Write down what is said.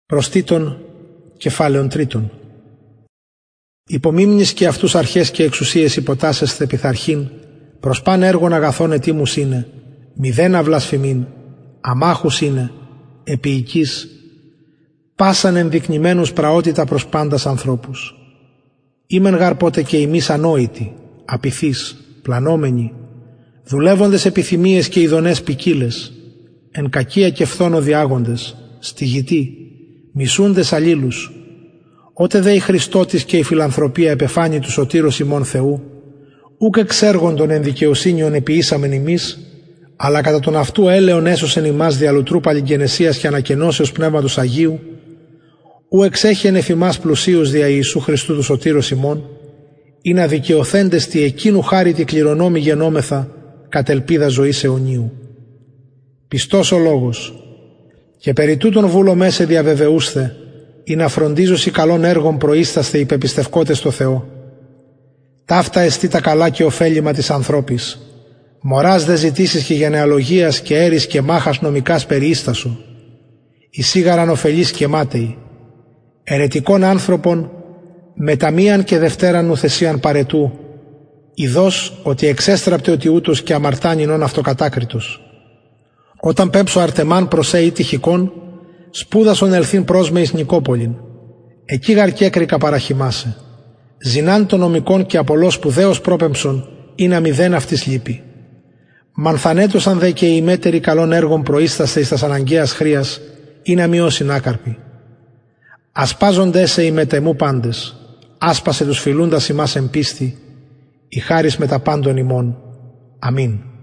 Προς Τίτον, κεφάλαιον τρίτον. Υπομίμνης και αυτούς αρχές και εξουσίες υποτάσσεσθε πειθαρχήν, προς παν έργων αγαθών ετήμους είναι, μηδέν αυλασφημήν, αμάχους είναι, επίοικείς, πάσαν ενδεικνυμένους πραότητα προς πάντας ανθρώπους.Ήμεν γαρ πότε και εμείς ανόητοι, απειθείς, πλανόμενοι, δουλεύοντες επιθυμίες και ειδονές ποικίλες, εν κακία και φθόνο διάγοντες, στηγητοί, μισούντες αλλήλους, ότε δε η Χριστότης και η φιλανθρωπία επεφάνει του σωτήρος ημών Θεού, ούκ εξέργοντον εν δικαιοσύνιον επιήσαμεν ημείς, αλλά κατά τον αυτού έλεον έσωσεν ημάς διαλουτρού παλιγγενεσίας και ανακαινώσεως Πνεύματος Αγίου, ου εξέχεν εφ' ημάς πλουσίους δια Ιησού Χριστού του σωτήρος ημών, ή να δικαιωθέντες τη εκείνου χάρητη κληρονόμη γενόμεθα κατ' ελπίδα ζωής αιωνίου. Πιστός ο λόγος, και περί τούτων βούλομέ σε διαβεβαιούσθε, ή να φροντίζωσι καλών έργων προείσταστε υπεπιστευκότες στο Θεό. Ταύτα εστί τα καλά και ωφέλιμα της ανθρώπης, μωράς δε ζητήσεις και γενεαλογίας και έρης και μάχας νομικάς περιίστασου, η σίγαραν ωφελής και μάταιοι, ερετικών άνθρωπον, μεταμίαν και δευτέραν ουθεσίαν παρετού, ειδός ότι εξέστραπτε ότι ούτως και αμαρτάνινον αυτοκατάκριτος. Όταν πέμψω Αρτεμάν προσέ ή τυχικών, σπούδασον ελθύν πρόσμε εις Νικόπολην. Εκεί γαρ κι έκρικα παραχυμάσαι. Ζηνάν των νομικών και απολός σπουδαίος πρόπεμψον, ή να μηδέν αυτής λείπει. Μανθανέτωσαν δε και οι μέτεροι καλών έργων προείσταστε εις τας αναγκαίας χρίας, ή να μειώσιν άκαρποι. Ασπάζονται σε οι μετεμού πάντες, άσπασε τους φιλούντας ημάς εν πίστη, η χάρις με τα πάντων ημών. Αμήν.